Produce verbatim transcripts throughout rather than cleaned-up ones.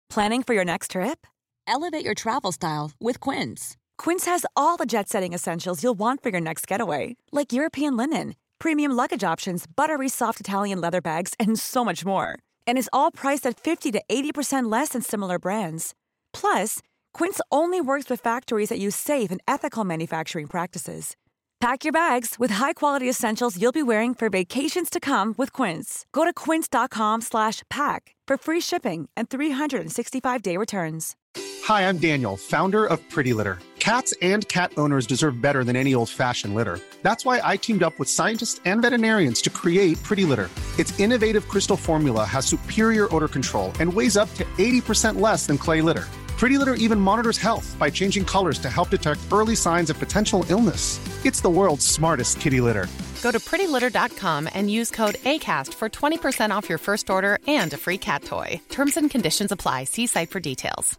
Planning for your next trip? Elevate your travel style with Quince. Quince has all the jet-setting essentials you'll want for your next getaway, like European linen, premium luggage options, buttery soft Italian leather bags, and so much more. And is all priced at fifty to eighty percent less than similar brands. Plus, Quince only works with factories that use safe and ethical manufacturing practices. Pack your bags with high-quality essentials you'll be wearing for vacations to come with Quince. Go to quince.com slash pack for free shipping and three sixty-five day returns. Hi, I'm Daniel, founder of Pretty Litter. Cats and cat owners deserve better than any old-fashioned litter. That's why I teamed up with scientists and veterinarians to create Pretty Litter. Its innovative crystal formula has superior odor control and weighs up to eighty percent less than clay litter. Pretty Litter even monitors health by changing colors to help detect early signs of potential illness. It's the world's smartest kitty litter. Go to pretty litter dot com and use code ACAST for twenty percent off your first order and a free cat toy. Terms and conditions apply. See site for details.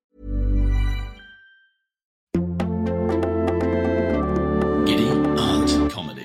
Giddy Aunt Comedy.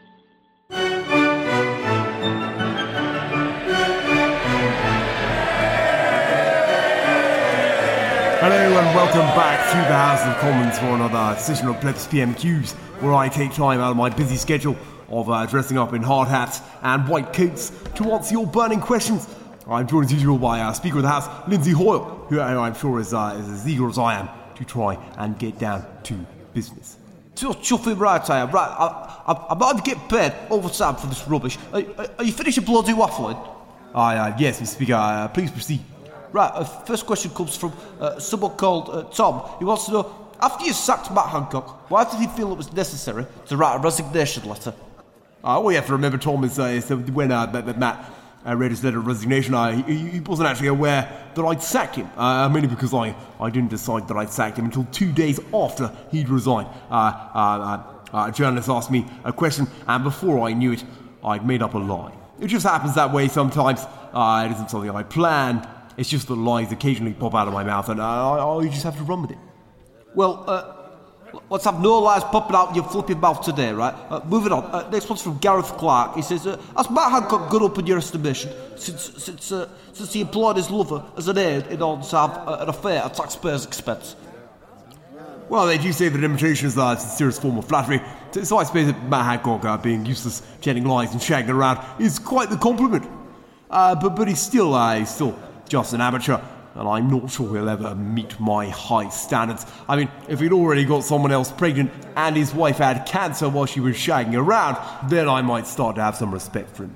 Hello and welcome back to the House of Commons for another session of Plebs P M Qs, where I take time out of my busy schedule of uh, dressing up in hard hats and white coats to answer your burning questions. I'm joined as usual by uh, Speaker of the House, Lindsay Hoyle, who I'm sure is, uh, is as eager as I am to try and get down to business. Just chuffing right I am. Right, I, I, I'm about to get paid overtime for this rubbish. Are, are, are you finished your bloody waffling? Aye, uh, yes, Mister Speaker, uh, please proceed. Right, uh, first question comes from uh, someone called uh, Tom. He wants to know, after you sacked Matt Hancock, why did he feel it was necessary to write a resignation letter? Uh, well, you have to remember, Tom, is, uh, is uh, when uh, Matt uh, read his letter of resignation, uh, he, he wasn't actually aware that I'd sacked him, uh, mainly because I, I didn't decide that I'd sacked him until two days after he'd resigned. Uh, uh, uh, uh, a journalist asked me a question, and before I knew it, I'd made up a lie. It just happens that way sometimes. Uh, it isn't something I plan. It's just that lies occasionally pop out of my mouth, and uh, I, I just have to run with it. Well, uh, let's have no lies popping out your flipping mouth today, right? Uh, moving on. Uh, next one's from Gareth Clark. He says, uh, has Matt Hancock gone up in your estimation since since uh, since he employed his lover as an aide in order to have uh, an affair at taxpayers' expense? Well, they do say that imitation is uh, a serious form of flattery, so, so I suppose that Matt Hancock, uh, being useless, telling lies and shagging around, is quite the compliment. Uh, but but he's still uh, he's still just an amateur, and I'm not sure he'll ever meet my high standards. I mean, if he'd already got someone else pregnant and his wife had cancer while she was shagging around, then I might start to have some respect for him.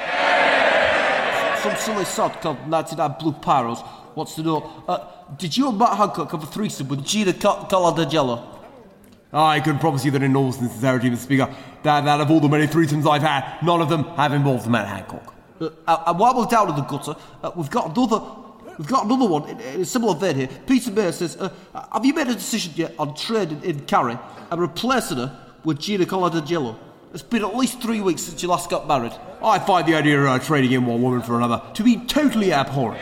Some silly sod called ninety-nine Blue Pyros wants to know, uh, did you and Matt Hancock have a threesome with Gina Coladagello? I can promise you that in all sincerity, Mister Speaker, that out of all the many threesomes I've had, none of them have involved Matt Hancock. Uh, and while we're down in the gutter, uh, we've got another we've got another one in, in a similar vein here. Peter Mayer says, uh, have you made a decision yet on trading in Carrie and replacing her with Gina Coladagello? It's been at least three weeks since you last got married. I find the idea of uh, trading in one woman for another to be totally abhorrent.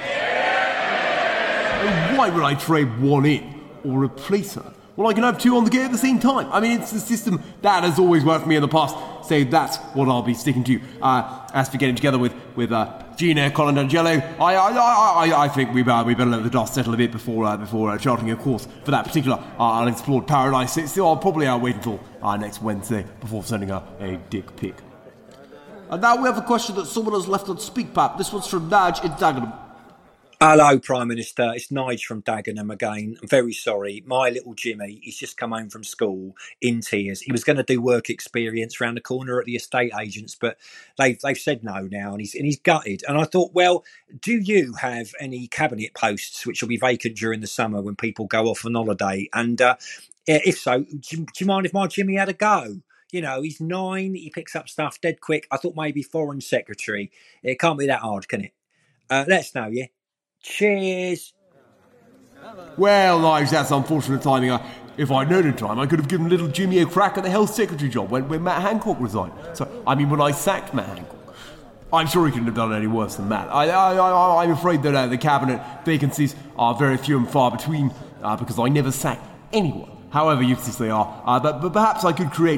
Why would I trade one in or replace her? Well, I can have two on the go at the same time. I mean, it's the system that has always worked for me in the past, so that's what I'll be sticking to. Uh, as for getting together with, with uh, Gina Coladagello, I, I, I, I think we, uh, we better let the dust settle a bit before uh, before uh, charting a course for that particular uh, unexplored paradise. So I'll probably uh, wait until uh, next Wednesday before sending her a dick pic. And now we have a question that someone has left on SpeakPipe. This one's from Nige in Dagenham. Hello, Prime Minister. It's Nige from Dagenham again. I'm very sorry. My little Jimmy, he's just come home from school in tears. He was going to do work experience round the corner at the estate agents, but they've they've said no now, and he's and he's gutted. And I thought, well, do you have any cabinet posts which will be vacant during the summer when people go off on holiday? And uh, if so, do you, do you mind if my Jimmy had a go? You know, he's nine. He picks up stuff dead quick. I thought maybe foreign secretary. It can't be that hard, can it? Uh, let us know, yeah. Cheers. Well, Nige, that's unfortunate timing. I, if I'd known in time, I could have given little Jimmy a crack at the health secretary job when, when Matt Hancock resigned. So, I mean, when I sacked Matt Hancock. I'm sure he couldn't have done any worse than Matt. I, I, I, I'm afraid that uh, the cabinet vacancies are very few and far between uh, because I never sack anyone, however useless they are. Uh, but, but perhaps I could create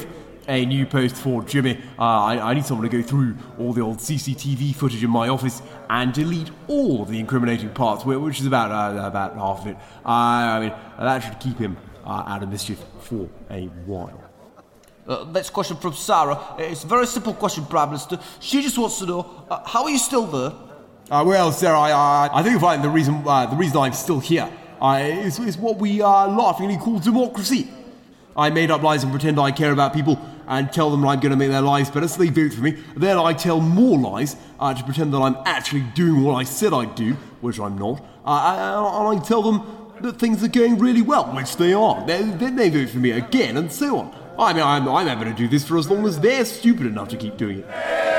a new post for Jimmy. Uh, I, I need someone to go through all the old C C T V footage in my office and delete all of the incriminating parts, which is about uh, about half of it. Uh, I mean, that should keep him uh, out of mischief for a while. Uh, next question from Sarah. It's a very simple question, Prime Minister. She just wants to know, uh, how are you still there? Uh, well, Sarah, I, I, I think you'll find the reason uh, the reason I'm still here uh, is, is what we uh, laughingly call democracy. I made up lies and pretend I care about people and tell them I'm going to make their lives better, so they vote for me. Then I tell more lies uh, to pretend that I'm actually doing what I said I'd do, which I'm not. Uh, and I tell them that things are going really well, which they are. Then, then they vote for me again, and so on. I mean, I'm, I'm able to do this for as long as they're stupid enough to keep doing it.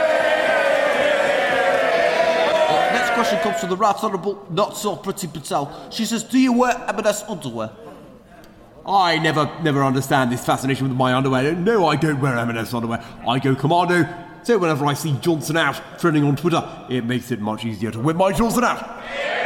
Uh, next question comes from the Right Honourable Not So Pretty Patel. She says, do you wear M and S underwear? I never, never understand this fascination with my underwear. No, I don't wear M and S underwear. I go commando. So whenever I see Johnson out trending on Twitter, it makes it much easier to whip my Johnson out.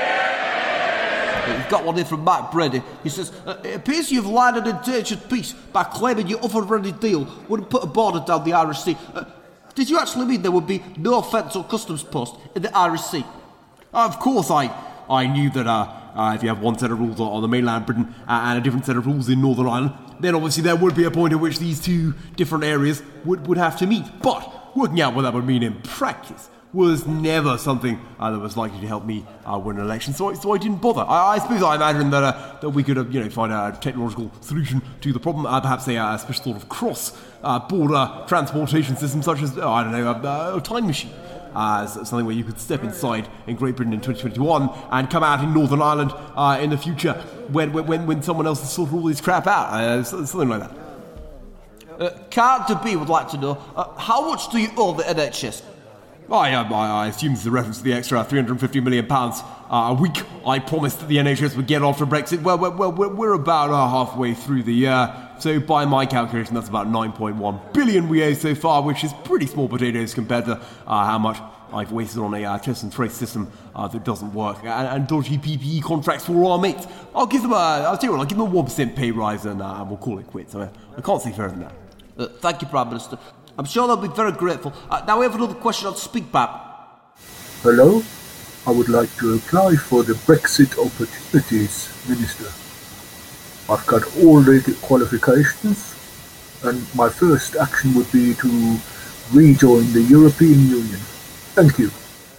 We've got one here from Mike Brady. He says, uh, it appears you've lied an endangered piece by claiming your other-ready deal wouldn't put a border down the Irish Sea. Uh, did you actually mean there would be no offence or customs post in the Irish Sea? Of course, I I knew that uh, uh, if you have one set of rules on, on the mainland Britain uh, and a different set of rules in Northern Ireland, then obviously there would be a point at which these two different areas would, would have to meet. But working out what that would mean in practice was never something uh, that was likely to help me uh, win an election, so I, so I didn't bother. I, I suppose I imagined that uh, that we could, uh, you know, find a technological solution to the problem, uh, perhaps a, a special sort of cross-border uh, transportation system, such as, oh, I don't know, a, a time machine. Uh, something where you could step inside in Great Britain in twenty twenty-one and come out in Northern Ireland uh, in the future when, when when someone else has sorted all this crap out. Uh, something like that. Uh, Carl de B would like to know, uh, how much do you owe the N H S? I, uh, I assume it's a reference to the extra three hundred fifty million pounds uh, a week I promised that the N H S would get after Brexit. Well, well, well we're about uh, halfway through the year, so by my calculation, that's about nine point one billion we owe so far, which is pretty small potatoes compared to uh, how much I've wasted on a uh, test and trace system uh, that doesn't work, and, and dodgy P P E contracts for our mates. I'll give them a, I'll tell you what, I'll give them a one percent pay rise and uh, we'll call it quits. I, I can't say further than that. Uh, thank you, Prime Minister. I'm sure they'll be very grateful. Uh, now we have another question on SpeakPipe. Hello, I would like to apply for the Brexit Opportunities Minister. I've got all the qualifications, and my first action would be to rejoin the European Union. Thank you.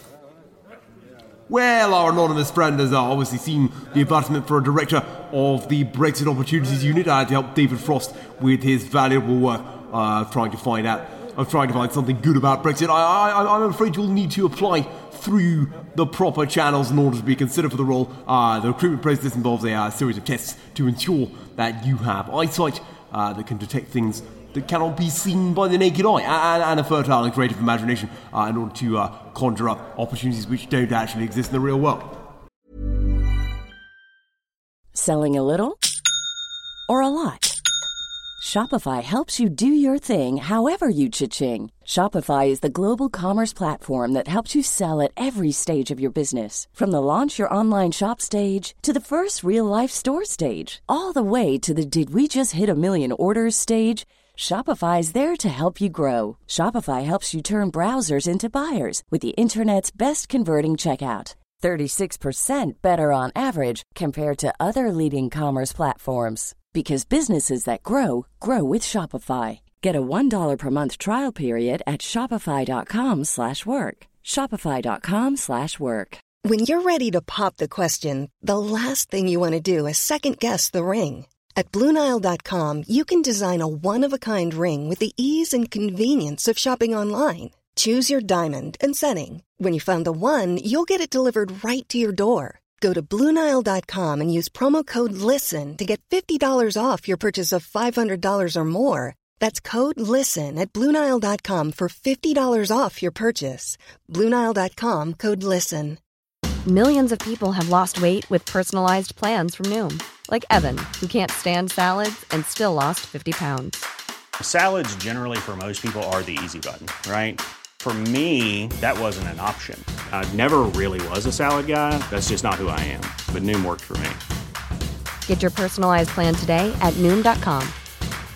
Well, our anonymous friend has uh, obviously seen the advertisement for a director of the Brexit Opportunities Unit uh, to help David Frost with his valuable work uh, trying to find out, of trying to find something good about Brexit. I, I, I'm afraid you'll need to apply through the proper channels in order to be considered for the role. Uh, the recruitment process involves a uh, series of tests to ensure that you have eyesight uh, that can detect things that cannot be seen by the naked eye, and, and a fertile and creative imagination uh, in order to uh, conjure up opportunities which don't actually exist in the real world. Selling a little or a lot? Shopify helps you do your thing however you cha-ching. Shopify is the global commerce platform that helps you sell at every stage of your business. From the launch your online shop stage to the first real-life store stage, all the way to the did we just hit a million orders stage. Shopify is there to help you grow. Shopify helps you turn browsers into buyers with the internet's best converting checkout. thirty-six percent better on average compared to other leading commerce platforms. Because businesses that grow, grow with Shopify. Get a one dollar per month trial period at shopify.com slash work. Shopify.com slash work. When you're ready to pop the question, the last thing you want to do is second guess the ring. At Blue Nile dot com, you can design a one-of-a-kind ring with the ease and convenience of shopping online. Choose your diamond and setting. When you find the one, you'll get it delivered right to your door. Go to Blue Nile dot com and use promo code LISTEN to get fifty dollars off your purchase of five hundred dollars or more. That's code LISTEN at Blue Nile dot com for fifty dollars off your purchase. Blue Nile dot com, code LISTEN. Millions of people have lost weight with personalized plans from Noom. Like Evan, who can't stand salads and still lost fifty pounds. Salads generally for most people are the easy button, right? For me, that wasn't an option. I never really was a salad guy. That's just not who I am. But Noom worked for me. Get your personalized plan today at Noom dot com.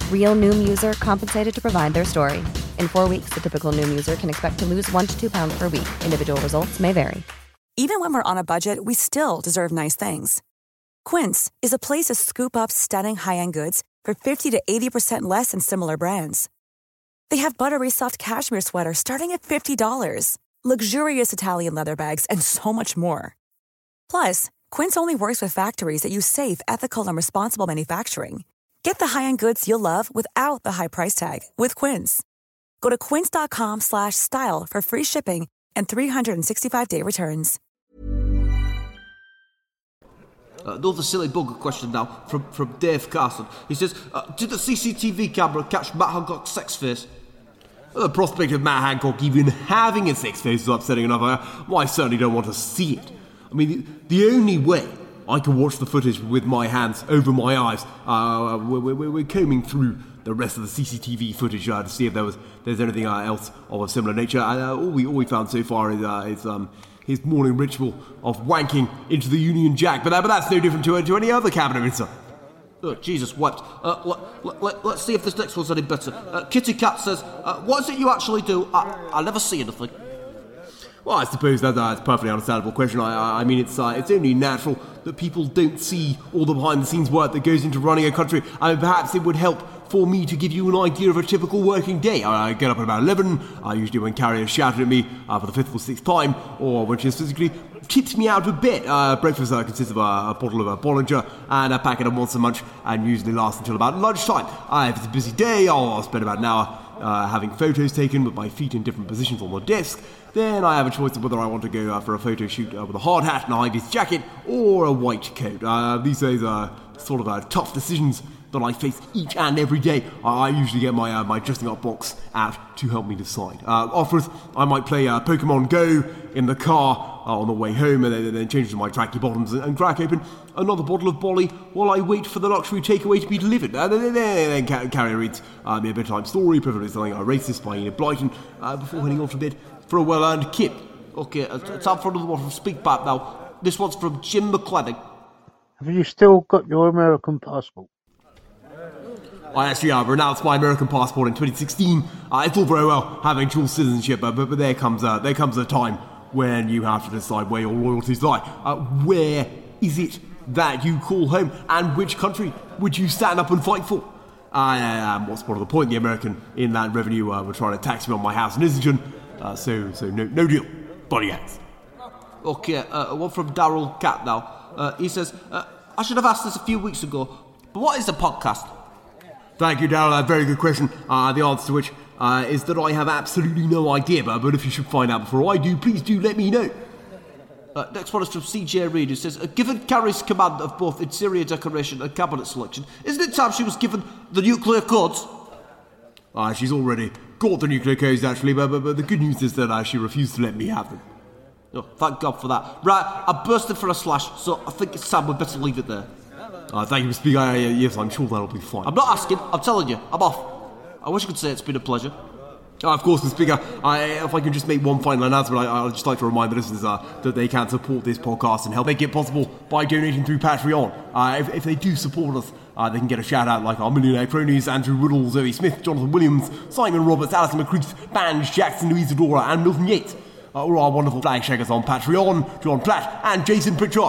Real Noom user compensated to provide their story. In four weeks, the typical Noom user can expect to lose one to two pounds per week. Individual results may vary. Even when we're on a budget, we still deserve nice things. Quince is a place to scoop up stunning high-end goods for fifty to eighty percent less than similar brands. They have buttery soft cashmere sweaters starting at fifty dollars, luxurious Italian leather bags, and so much more. Plus, Quince only works with factories that use safe, ethical, and responsible manufacturing. Get the high-end goods you'll love without the high price tag with Quince. Go to quince.com slash style for free shipping and three sixty-five day returns. Uh, another silly bugger question now from, from Dave Carson. He says, uh, did the C C T V camera catch Matt Hancock's sex face? Well, the prospect of Matt Hancock even having a sex face is upsetting enough. I, well, I certainly don't want to see it. I mean, the, the only way I can watch the footage with my hands over my eyes, uh, we're, we're, we're combing through the rest of the C C T V footage uh, to see if there was there's anything uh, else of a similar nature. And uh, all we all we found so far is uh, is um. his morning ritual of wanking into the Union Jack, but, that, but that's no different to, to any other cabinet minister. Oh, Jesus wept. Uh, let, let, let, let's see if this next one's any better. Uh, Kitty Cat says, uh, what is it you actually do? I, I never see anything. Well, I suppose that, that's a perfectly understandable question. I, I mean, it's uh, it's only natural that people don't see all the behind-the-scenes work that goes into running a country. I mean, perhaps it would help for me to give you an idea of a typical working day. I, I get up at about eleven, I usually when Carrie has shouted at me uh, for the fifth or sixth time, or when she has physically tipped me out of bed. Uh, breakfast uh, consists of a, a bottle of a Bollinger and a packet of Monster Munch, and usually lasts until about lunchtime. Uh, if it's a busy day, I'll, I'll spend about an hour uh, having photos taken with my feet in different positions on the desk. Then I have a choice of whether I want to go uh, for a photo shoot uh, with a hard hat and a high-vis jacket, or a white coat. Uh, these days are sort of uh, tough decisions that I face each and every day. I usually get my uh, my dressing up box out to help me decide. Uh, afterwards, I might play uh, Pokemon Go in the car uh, on the way home, and then, then change to my tracky bottoms and, and crack open another bottle of Bolly while I wait for the luxury takeaway to be delivered. Uh, then, then, then Carrie reads uh, me a bedtime story, preferably something uh, racist by Enid Blyton, uh, before heading off to bed for a well-earned kip. Okay, uh, time for another one from Speakpipe now. This one's from Jim McClennan. Have you still got your American passport? I actually uh, renounced my American passport in twenty sixteen. Uh, it's all very well having dual citizenship, uh, but, but there comes uh, there comes a time when you have to decide where your loyalties lie. Uh, where is it that you call home, and which country would you stand up and fight for? Uh, um, what's more to the point? The American Inland Revenue uh, were trying to tax me on my house in Islington, uh, so so no no deal. Body hats. Okay, uh, one from Daryl Cat now. Uh, he says, uh, I should have asked this a few weeks ago, but what is a podcast? Thank you, Daryl. A very good question. Uh, the answer to which uh, is that I have absolutely no idea, but, but if you should find out before I do, please do let me know. Uh, next one is from C J Reid, who says, uh, given Carrie's command of both interior decoration and cabinet selection, isn't it time she was given the nuclear codes? Uh, she's already got the nuclear codes, actually, but, but, but the good news is that uh, she refused to let me have them. Oh, thank God for that. Right, I'm bursting for a slash, so I think it's time we better leave it there. Uh, thank you for speaking. Uh, yes, I'm sure that'll be fine. I'm not asking, I'm telling you, I'm off. I wish I could say it's been a pleasure. Uh, of course, Mister Speaker, I, if I can just make one final announcement, I, I'd just like to remind the listeners uh, that they can support this podcast and help make it possible by donating through Patreon. Uh, if, if they do support us, uh, they can get a shout-out like our millionaire cronies, Andrew Woodall, Zoe Smith, Jonathan Williams, Simon Roberts, Alison McCreath, Banj, Jackson, Louisa Dora, and Milton Yates. Uh, or our wonderful flag shakers on Patreon, John Platt and Jason Pritchard.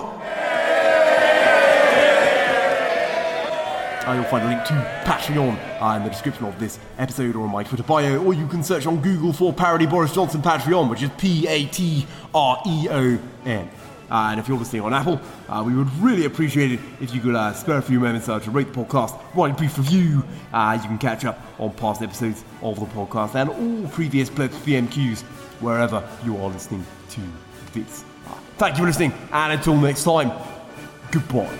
Uh, you'll find a link to Patreon uh, in the description of this episode or on my Twitter bio, or you can search on Google for Parody Boris Johnson Patreon, which is P A T R E O N. Uh, and if you're listening on Apple, uh, we would really appreciate it if you could uh, spare a few moments uh, to rate the podcast, write a brief review. Uh, you can catch up on past episodes of the podcast and all previous Plebs P M Qs wherever you are listening to this. Uh, thank you for listening, and until next time, goodbye.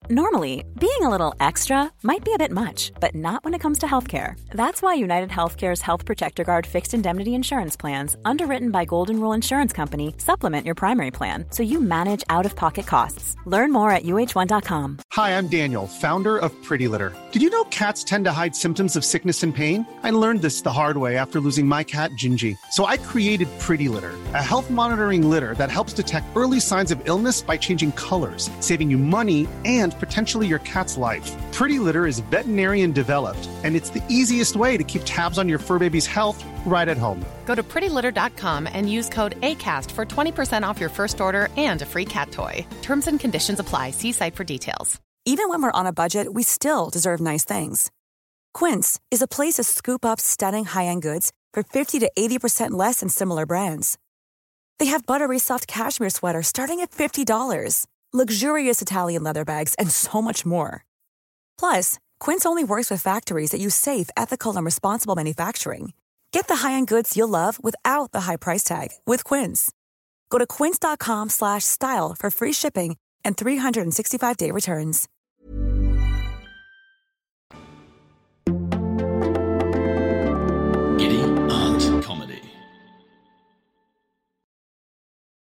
Normally, being a little extra might be a bit much, but not when it comes to healthcare. That's why United Healthcare's Health Protector Guard fixed indemnity insurance plans, underwritten by Golden Rule Insurance Company, supplement your primary plan so you manage out-of-pocket costs. Learn more at U H one dot com. Hi, I'm Daniel, founder of Pretty Litter. Did you know cats tend to hide symptoms of sickness and pain? I learned this the hard way after losing my cat, Gingy. So I created Pretty Litter, a health monitoring litter that helps detect early signs of illness by changing colors, saving you money and potentially your cat's life. Pretty Litter is veterinarian developed, and it's the easiest way to keep tabs on your fur baby's health right at home. Go to pretty litter dot com and use code ACAST for twenty percent off your first order and a free cat toy. Terms and conditions apply. See site for details. Even when we're on a budget, we still deserve nice things. Quince is a place to scoop up stunning high-end goods for fifty to eighty percent less than similar brands. They have buttery soft cashmere sweaters starting at fifty dollars, luxurious Italian leather bags, and so much more. Plus, Quince only works with factories that use safe, ethical, and responsible manufacturing. Get the high-end goods you'll love without the high price tag with Quince. Go to quince dot com slash style for free shipping and three sixty-five day returns.